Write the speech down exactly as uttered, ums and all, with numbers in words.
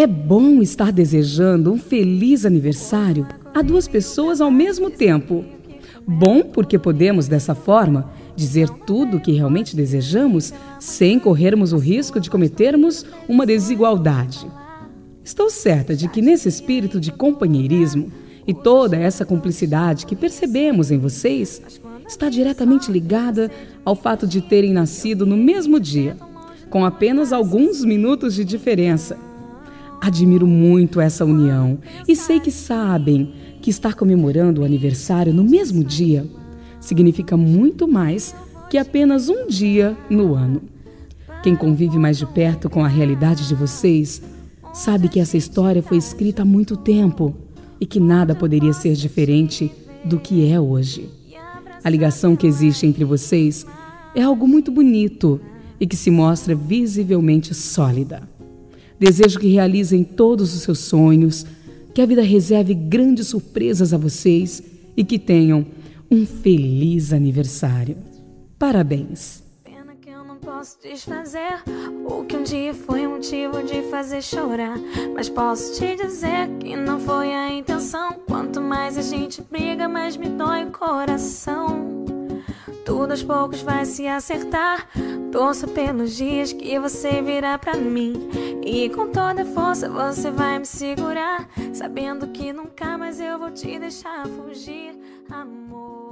É bom estar desejando um feliz aniversário a duas pessoas ao mesmo tempo. Bom porque podemos, dessa forma, dizer tudo o que realmente desejamos sem corrermos o risco de cometermos uma desigualdade. Estou certa de que nesse espírito de companheirismo e toda essa cumplicidade que percebemos em vocês está diretamente ligada ao fato de terem nascido no mesmo dia, com apenas alguns minutos de diferença. Admiro muito essa união e sei que sabem que estar comemorando o aniversário no mesmo dia significa muito mais que apenas um dia no ano. Quem convive mais de perto com a realidade de vocês sabe que essa história foi escrita há muito tempo e que nada poderia ser diferente do que é hoje. A ligação que existe entre vocês é algo muito bonito e que se mostra visivelmente sólida. Desejo que realizem todos os seus sonhos, que a vida reserve grandes surpresas a vocês e que tenham um feliz aniversário. Parabéns! Pena que eu não posso desfazer o que um dia foi motivo de fazer chorar. Mas posso te dizer que não foi a intenção. Quanto mais a gente briga, mais me dói o coração. Tudo aos poucos vai se acertar. Torço pelos dias que você virá pra mim e com toda força você vai me segurar, sabendo que nunca mais eu vou te deixar fugir, amor.